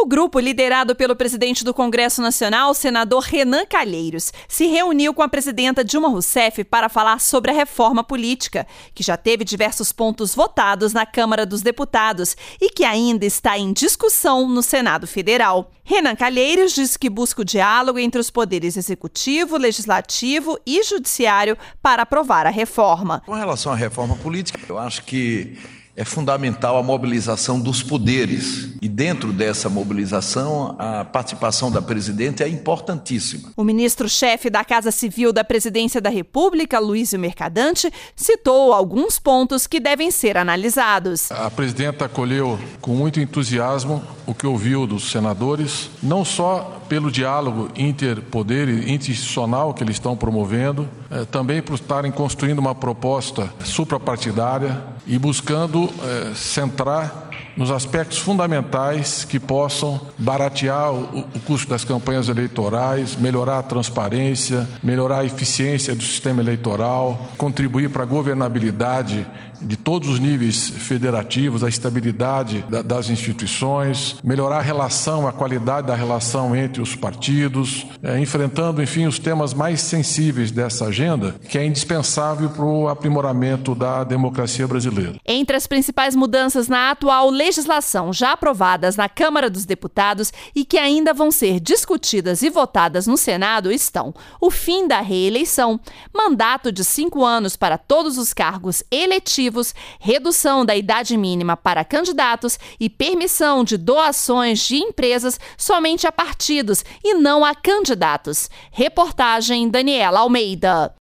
grupo, liderado pelo presidente do Congresso Nacional, o senador Renan Calheiros, se reuniu com a presidenta Dilma Rousseff para falar sobre a reforma política, que já teve diversos pontos votados na Câmara dos Deputados e que ainda está em discussão no Senado Federal. Renan Calheiros disse que busca o diálogo entre os poderes executivo, legislativo e judiciário para aprovar a reforma. Com relação à reforma política, eu acho que é fundamental a mobilização dos poderes e dentro dessa mobilização a participação da presidenta é importantíssima. O ministro-chefe da Casa Civil da Presidência da República, Luiz Mercadante, citou alguns pontos que devem ser analisados. A presidenta acolheu com muito entusiasmo o que ouviu dos senadores, não só pelo diálogo interpoder e institucional que eles estão promovendo, também por estarem construindo uma proposta suprapartidária e buscando centrar nos aspectos fundamentais que possam baratear o custo das campanhas eleitorais, melhorar a transparência, melhorar a eficiência do sistema eleitoral, contribuir para a governabilidade de todos os níveis federativos, a estabilidade das instituições, melhorar a relação, a qualidade da relação entre os partidos, enfrentando, enfim, os temas mais sensíveis dessa agenda, que é indispensável para o aprimoramento da democracia brasileira. Entre as principais mudanças na atual legislação já aprovadas na Câmara dos Deputados e que ainda vão ser discutidas e votadas no Senado estão o fim da reeleição, mandato de 5 anos para todos os cargos eletivos, redução da idade mínima para candidatos e permissão de doações de empresas somente a partidos e não a candidatos. Reportagem Daniela Almeida.